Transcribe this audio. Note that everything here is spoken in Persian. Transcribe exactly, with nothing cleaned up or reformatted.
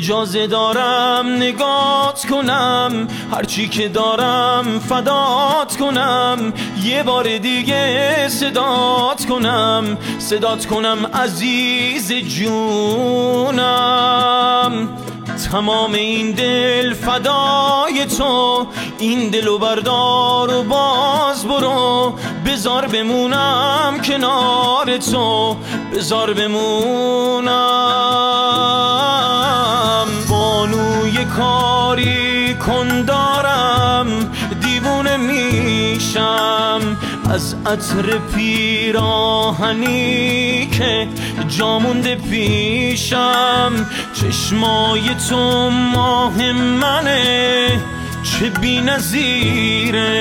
اجازه دارم نگات کنم، هرچی که دارم فدات کنم، یه بار دیگه صدات کنم، صدات کنم عزیز جونم. تمام این دل فدای تو، این دلو بردار و باز برو، بذار بمونم کنار تو، بذار بمونم. بانوی کاری کن دارم، دیوونه میشم از عطر پیراهنی که جامونده پیشم. چشمای تو ماه منه، چه بی‌نظیره.